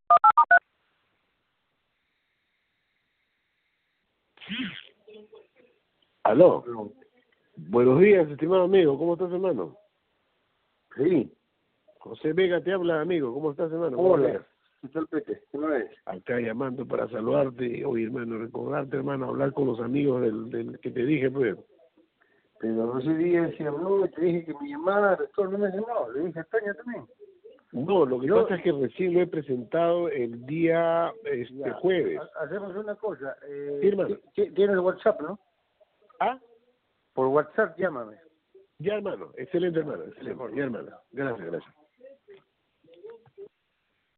Aló. Buenos días, estimado amigo. ¿Cómo estás, hermano? Sí. José Vega te habla, amigo. ¿Cómo estás, hermano? Hola. ¿Qué tal, Pete? ¿Cómo ves? Acá llamando para saludarte, oye, hermano, recordarte, hermano, hablar con los amigos del que te dije, pues. Pero ese día se habló, te dije que me llamara, todo no me llamó. Le dije a España también. No, lo que pasa es que recién lo he presentado el día jueves. Hacemos una cosa. Sí, hermano. Tienes WhatsApp, ¿no? ¿Ah? Por WhatsApp llámame. Ya, hermano. Excelente, hermano. Excelente. Ya, hermano. Gracias, gracias.